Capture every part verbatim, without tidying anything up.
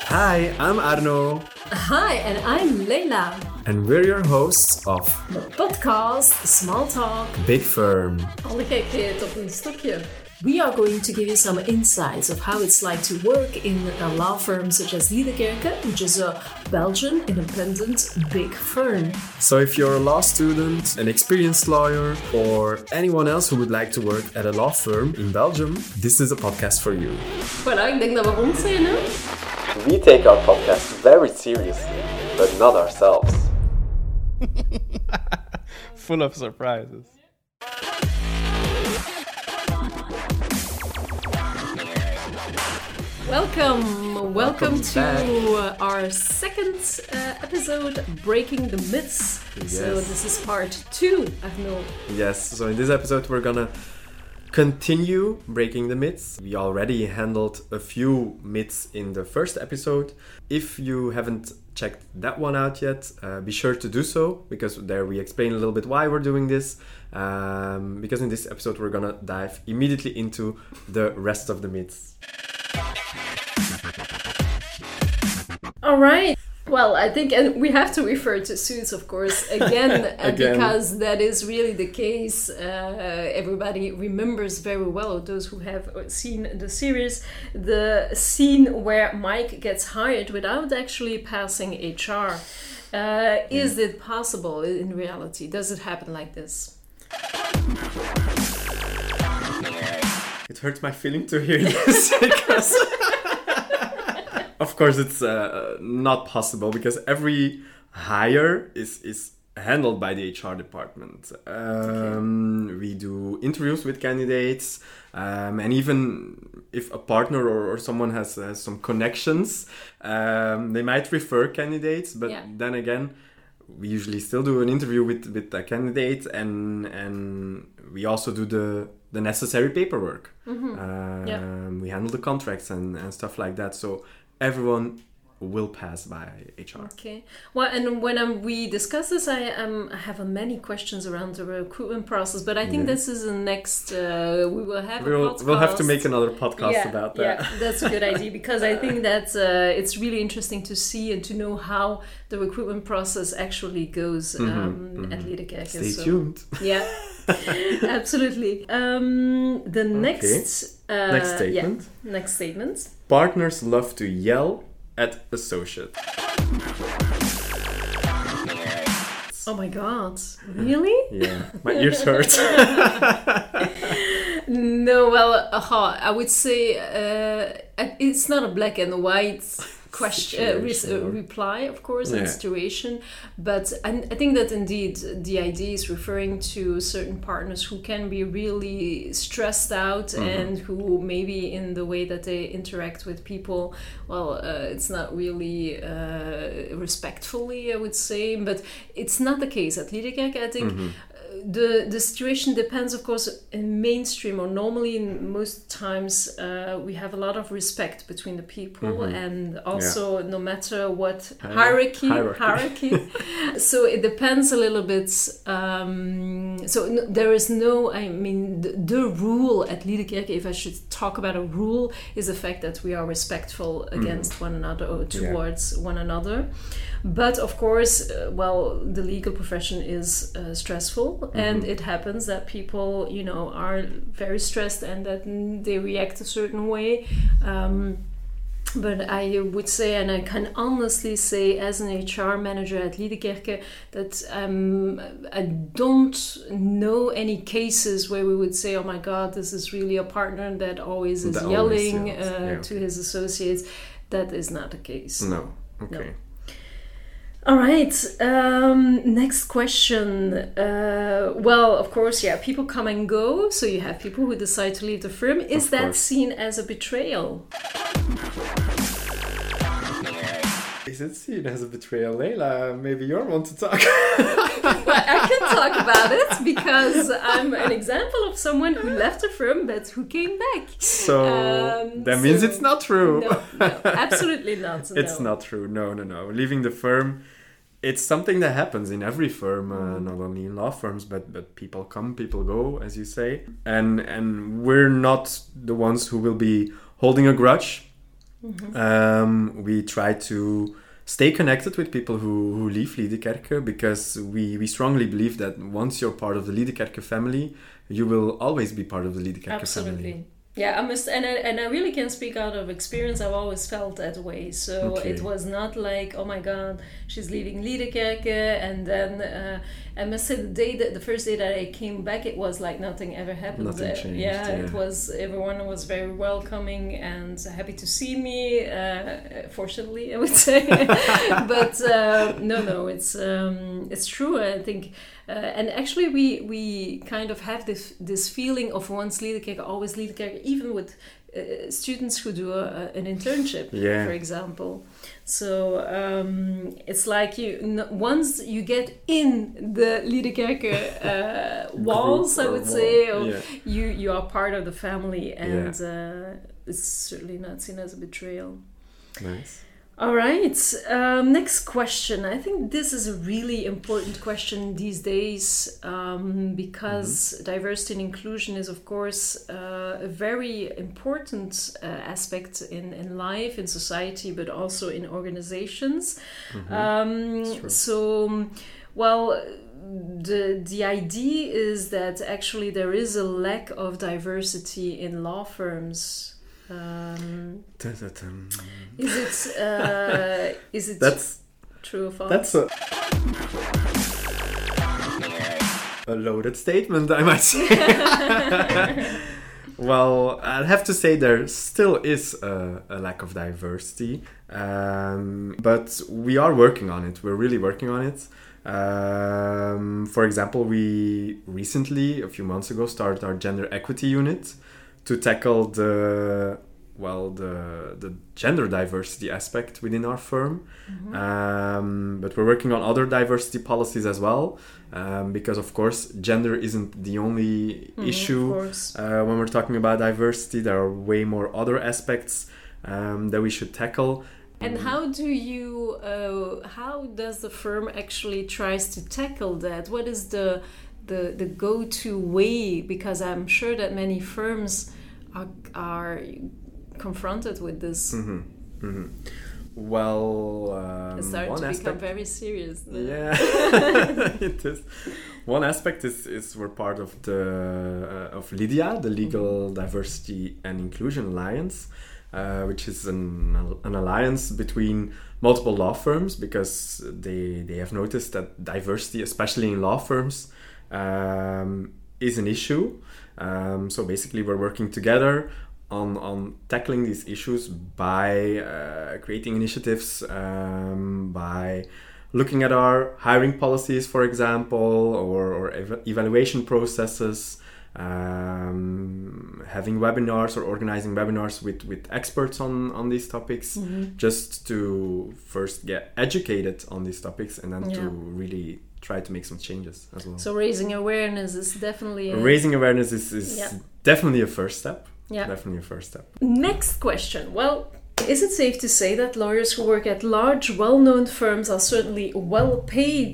Hi, I'm Arno. Hi, and I'm Leila. And we're your hosts of de podcast Small Talk Big Firm. Alle gekheid op een stokje. We are going to give you some insights of how it's like to work in a law firm such as Liedekerke, which is a Belgian independent big firm. So if you're a law student, an experienced lawyer, or anyone else who would like to work at a law firm in Belgium, this is a podcast for you. Voilà, ik denk dat we rond zijn, hè? We take our podcast very seriously, but not ourselves. Full of surprises. Welcome, welcome, Welcome to uh, our second uh, episode, Breaking the Myths. Yes. So this is part two, Arno. Yes, so in this episode we're gonna continue breaking the myths. We already handled a few myths in the first episode. If you haven't checked that one out yet, uh, be sure to do so, because there we explain a little bit why we're doing this. Um, because in this episode we're gonna dive immediately into the rest of the myths. All right. Well, I think, and we have to refer to Suits, of course, again, Again. because that is really the case. Uh, everybody remembers very well, those who have seen the series, the scene where Mike gets hired without actually passing H R. Uh, is it possible in reality? Does it happen like this? It hurts my feeling to hear this because of course it's uh, not possible, because every hire is is handled by the H R department. Um, okay. We do interviews with candidates, um, and even if a partner or, or someone has, has some connections, um, they might refer candidates, but yeah. then again, we usually still do an interview with, with a candidate, and and we also do the, the necessary paperwork. Mm-hmm. Um, yeah. We handle the contracts and, and stuff like that. So everyone will pass by H R. Okay. Well, and when um, we discuss this, I um I have uh, many questions around the recruitment process, but I think yeah. this is the next. Uh, we will have we'll, a podcast. We'll have to make another podcast yeah, about that. Yeah, that's a good idea, because I think that uh, it's really interesting to see and to know how the recruitment process actually goes um, mm-hmm, mm-hmm. at Liedekerke. Stay so, tuned. Yeah, absolutely. Um, the next okay. uh, next statement. Yeah, next statement. Partners love to yell at associate. Oh my god, really? Yeah, my ears hurt. No, well, uh, I would say uh, it's not a black and white question, uh, re- uh, reply, of course, yeah. and situation, but I, I think that indeed the idea is referring to certain partners who can be really stressed out mm-hmm. and who maybe in the way that they interact with people, well, uh, it's not really uh, respectfully, I would say, but it's not the case at Liedekerke. I think mm-hmm. The the situation depends, of course, in mainstream, or normally in most times uh, we have a lot of respect between the people, mm-hmm. and also yeah. no matter what uh, hierarchy, hierarchy. hierarchy. So it depends a little bit. Um, so no, there is no, I mean, the, the rule at Liedekerke, if I should talk about a rule, is the fact that we are respectful against mm. one another or towards yeah. one another. But of course, uh, well, the legal profession is uh, stressful, mm-hmm. and it happens that people, you know, are very stressed and that they react a certain way. Um, but I would say, and I can honestly say, as an H R manager at Liedekerke, that um, I don't know any cases where we would say, oh my God, this is really a partner that always is that yelling always yells. Uh, yeah, to okay. his associates. That is not the case. No. Okay. No. All right. Um, next question. Uh, well, of course, yeah, people come and go. So you have people who decide to leave the firm. Is of that course. seen as a betrayal? Is it seen as a betrayal, Leila? Maybe you're one to talk. Well, I can talk about it because I'm an example of someone who left the firm but who came back. So um, that so means it's not true. No, no, absolutely not. It's no. not true. No, no, no. Leaving the firm, it's something that happens in every firm, uh, not only in law firms, but but people come, people go, as you say. And and we're not the ones who will be holding a grudge Mm-hmm. Um, we try to stay connected with people who, who leave Liedekerke, because we, we strongly believe that once you're part of the Liedekerke family, you will always be part of the Liedekerke Absolutely. family. Yeah, I must, and I, and I really can speak out of experience. I've always felt that way. So Okay. it was not like, oh my God, she's leaving Liedekerke, and then uh, I must say the day that the first day that I came back, it was like nothing ever happened. Nothing Uh, changed, yeah, yeah. it was, everyone was very welcoming and happy to see me. Uh, fortunately, I would say, but uh, no, no, it's um, it's true. I think. Uh, and actually, we we kind of have this this feeling of once Liedekerke, always Liedekerke, even with uh, students who do a, a, an internship, Yeah. for example. So um, it's like you n- once you get in the Liedekerke uh, walls, Group I or would wall, say, or yeah. you you are part of the family, and uh, it's certainly not seen as a betrayal. Nice. All right. Um, next question. I think this is a really important question these days um, because Mm-hmm. diversity and inclusion is, of course, uh, a very important uh, aspect in, in life, in society, but also in organizations. Mm-hmm. Um, true. so, well, the the idea is that actually there is a lack of diversity in law firms. Um, Dun-dun-dun. is it uh, is it That's true or false? that's a a loaded statement, I might say. Well, I'd have to say there still is a, a lack of diversity, um, but we are working on it. We're really working on it. Um, for example, we recently, a few months ago, started our gender equity unit to tackle the well the the gender diversity aspect within our firm. Mm-hmm. Um, but we're working on other diversity policies as well, um, because of course gender isn't the only Mhm, issue. of course. Uh, when we're talking about diversity, there are way more other aspects um, that we should tackle. And how do you uh, how does the firm actually tries to tackle that? What is the the the go-to way? Because I'm sure that many firms are are confronted with this. Mm-hmm. Mm-hmm. Well, um, It's starting one to become aspect. very serious. Yeah, it is. One aspect is, is we're part of the uh, of Lydia, the Legal Diversity and Inclusion Alliance, uh, which is an an alliance between multiple law firms, because they they have noticed that diversity, especially in law firms, um, is an issue. Um, so basically, we're working together on on tackling these issues by uh, creating initiatives, um, by looking at our hiring policies, for example, or, or ev- evaluation processes, um, having webinars or organizing webinars with, with experts on, on these topics, Mhm. just to first get educated on these topics and then Yeah. to really try to make some changes as well. So raising awareness is definitely a, Raising awareness is, is Yeah. definitely a first step. yeah. Definitely a first step. Next question. Well, is it safe to say that lawyers who work at large, well-known firms are certainly well paid?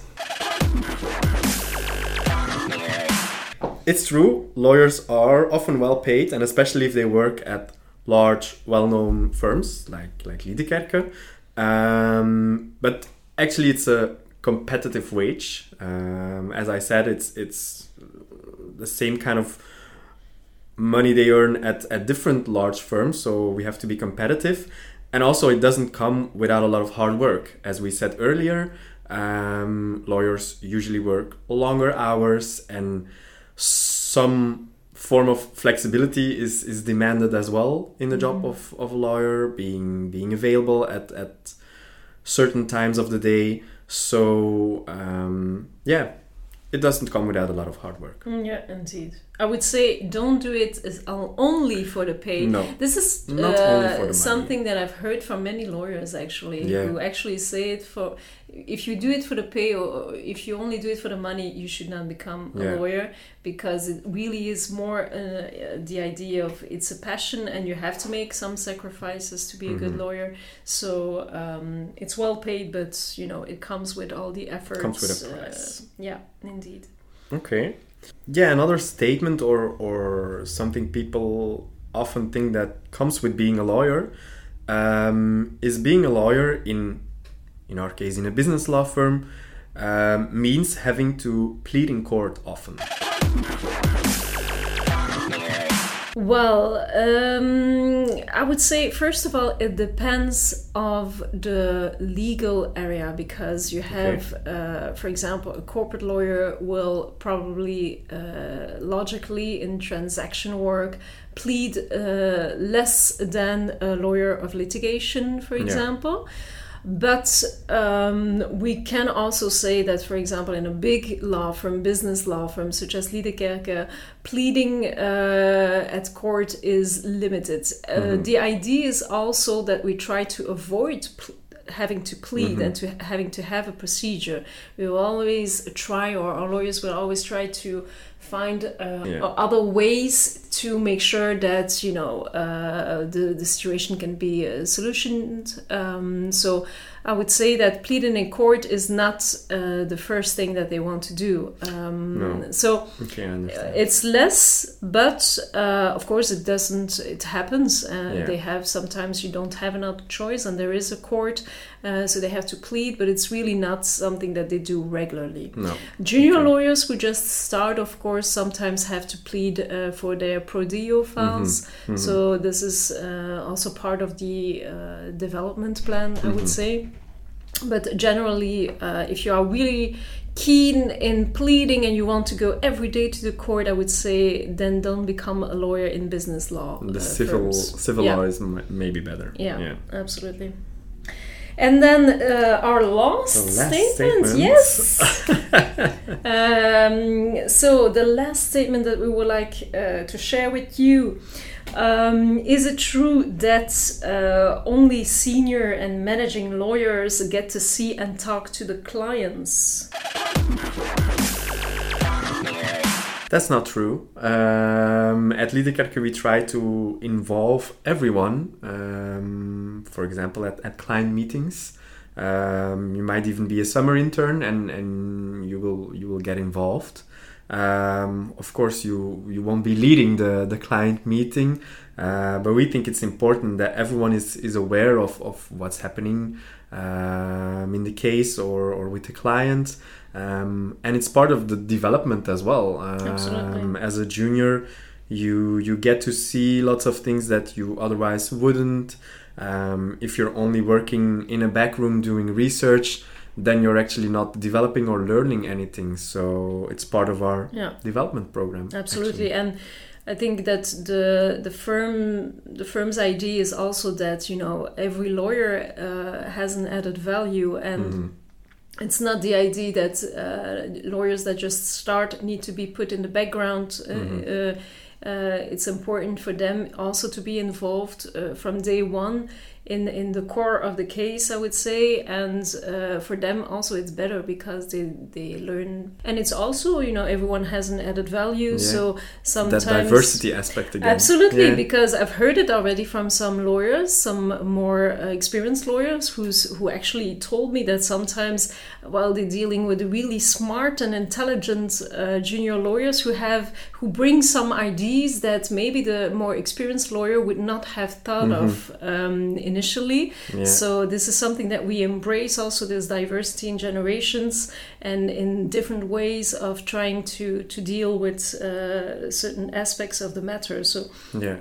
It's true, lawyers are often well paid, and especially if they work at large, well-known firms like like Liedekerke. Um, but actually, it's a competitive wage. Um, as I said, it's it's the same kind of money they earn at, at different large firms, so we have to be competitive. And also, it doesn't come without a lot of hard work. As we said earlier, um, lawyers usually work longer hours, and some form of flexibility is, is demanded as well in the job Mhm. of, of a lawyer, being being available at, at certain times of the day. So, um, yeah, it doesn't come without a lot of hard work. Mm, Yeah, indeed. I would say don't do it as o- only for the pay. No. This is Not uh, only for the money. something that I've heard from many lawyers actually, Yeah. who actually say it for. If you do it for the pay, or if you only do it for the money, you should not become a Yeah. lawyer, because it really is more uh, the idea of it's a passion, and you have to make some sacrifices to be a good Mhm. lawyer. So um, it's well paid, but you know it comes with all the efforts. Comes with a uh, price. yeah, indeed. Okay. Yeah, another statement or or something people often think that comes with being a lawyer um, is being a lawyer in, in our case, in a business law firm, um, means having to plead in court often? Well, um, I would say, first of all, it depends of the legal area, because you have, okay. uh, for example, a corporate lawyer will probably uh, logically in transaction work plead uh, less than a lawyer of litigation, for example. Yeah. But um, we can also say that, for example, in a big law firm, business law firm such as Liedekerke, pleading uh, at court is limited. Mm-hmm. Uh, the idea is also that we try to avoid pl- having to plead mm-hmm. and to having to have a procedure. We will always try, or our lawyers will always try to find uh, yeah. other ways to make sure that, you know, uh, the, the situation can be uh, solutioned. Um, so I would say that pleading in court is not uh, the first thing that they want to do. Um, no. So okay, I understand. It's less, but uh, of course it doesn't, it happens. Uh, yeah. They have, sometimes you don't have another choice and there is a court, uh, so they have to plead, but it's really not something that they do regularly. No. Junior okay. lawyers who just start, of course, sometimes have to plead uh, for their pro deo files. Mm-hmm. Mm-hmm. So this is uh, also part of the uh, development plan, mm-hmm. I would say. But generally, uh, if you are really keen in pleading and you want to go every day to the court, I would say then don't become a lawyer in business law. The uh, civil firms. civil yeah. law is m- maybe better. Yeah, yeah. absolutely. And then uh, our last, last statement, statement. yes. um, so the last statement that we would like uh, to share with you. Um, is it true that uh, only senior and managing lawyers get to see and talk to the clients? That's not true. Um, at Liedekerke we try to involve everyone. Um, for example, at, at client meetings, um, you might even be a summer intern, and, and you will you will get involved. Um, of course, you, you won't be leading the, the client meeting, uh, but we think it's important that everyone is, is aware of, of what's happening um, in the case or, or with the client. Um, and it's part of the development as well. Um, Absolutely. As a junior, you you get to see lots of things that you otherwise wouldn't. Um, if you're only working in a back room doing research, then you're actually not developing or learning anything. So it's part of our yeah. development program. Absolutely. Actually. And I think that the the firm the firm's idea is also that, you know, every lawyer uh, has an added value, and mm-hmm. it's not the idea that uh, lawyers that just start need to be put in the background. Uh, mm-hmm. uh, uh, it's important for them also to be involved uh, from day one in in the core of the case, I would say, and uh, for them also it's better because they they learn, and it's also, you know, everyone has an added value. Yeah. So sometimes that diversity aspect again. Absolutely, yeah. Because I've heard it already from some lawyers, some more uh, experienced lawyers, who's who actually told me that sometimes while they're dealing with really smart and intelligent uh, junior lawyers who have who bring some ideas that maybe the more experienced lawyer would not have thought mm-hmm. of um, in initially. Yeah. So this is something that we embrace also, this diversity in generations and in different ways of trying to, to deal with uh, certain aspects of the matter. So yeah.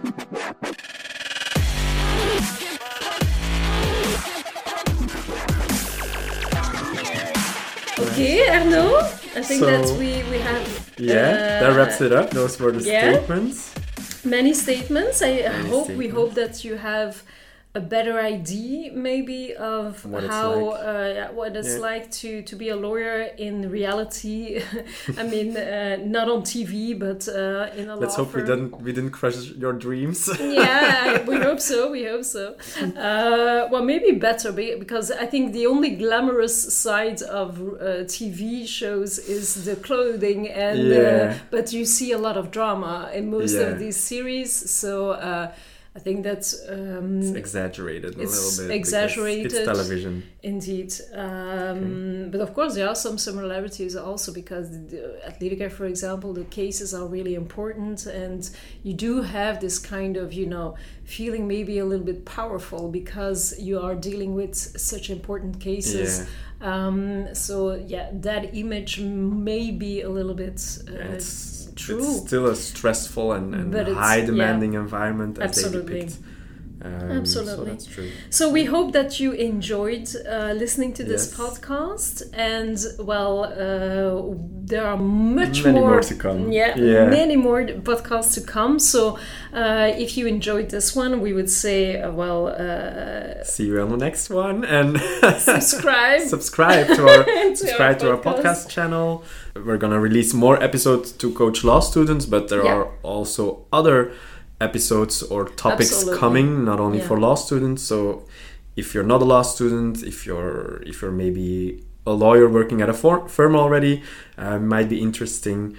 Okay, Arnaud, I think so, that we, we have... Yeah, uh, that wraps it up. Those were the yeah. statements. Many statements. I Many hope statements. we hope that you have a better idea maybe of what how it's like. uh, what it's yeah. like to, to be a lawyer in reality. I mean, uh, not on T V, but uh, in a Let's law hope firm. we didn't we didn't crush your dreams. Yeah, we hope so. We hope so. Uh, well, maybe better because I think the only glamorous side of uh, T V shows is the clothing, and yeah. uh, but you see a lot of drama in most yeah. of these series. So. Uh, I think that's um, it's exaggerated a it's little bit. exaggerated. It's television. Indeed. Um, okay. But of course, there are some similarities also because the, at Lydekker, for example, the cases are really important, and you do have this kind of, you know, feeling maybe a little bit powerful because you are dealing with such important cases. Yeah. Um, so, yeah, that image may be a little bit uh, yeah, it's, true. It's still a stressful and, and high demanding yeah. environment as Absolutely. they depict. Um, Absolutely. So that's true. So we hope that you enjoyed uh, listening to this yes. podcast, and well, uh, there are much many more, more to come. Yeah, yeah, many more podcasts to come. So uh, if you enjoyed this one, we would say, uh, well, uh, see you on the next one, and subscribe, subscribe to our to subscribe our to our podcast channel. We're gonna release more episodes to coach law students, but there yeah. are also other episodes or topics Absolutely. coming, not only yeah. for law students. So if you're not a law student, if you're if you're maybe a lawyer working at a for- firm already, uh, might be interesting.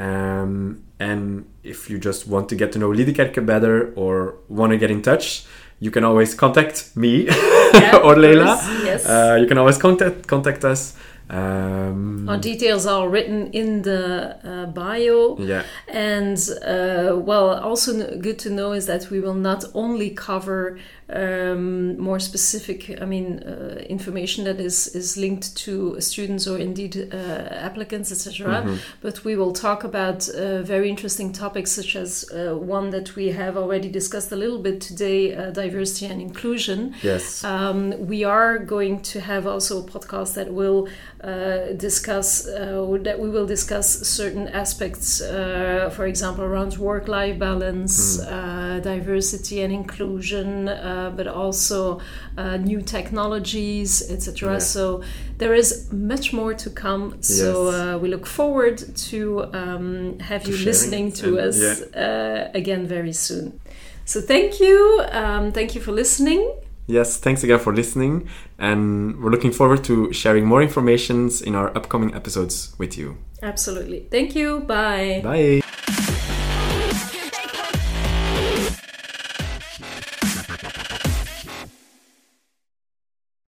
Um, and if you just want to get to know Lydekker better or want to get in touch, you can always contact me yeah, or Leila. Yes. Uh, you can always contact contact us. Um, Our details are written in the uh, bio. Yeah. And, uh, well, also good to know is that we will not only cover um, more specific, I mean, uh, information that is, is linked to students or indeed uh, applicants, et cetera. Mm-hmm. But we will talk about uh, very interesting topics such as uh, one that we have already discussed a little bit today, uh, diversity and inclusion. Yes. Um, we are going to have also a podcast that will uh, discuss, uh, that we will discuss certain aspects, uh, for example, around work-life balance, mm. uh, diversity and inclusion, uh, but also uh, new technologies, et cetera. Yeah. So there is much more to come. So yes. uh, we look forward to um, have to you listening to and, us yeah. uh, again very soon. So thank you. Um, thank you for listening. Yes, thanks again for listening. And we're looking forward to sharing more information in our upcoming episodes with you. Absolutely. Thank you. Bye. Bye.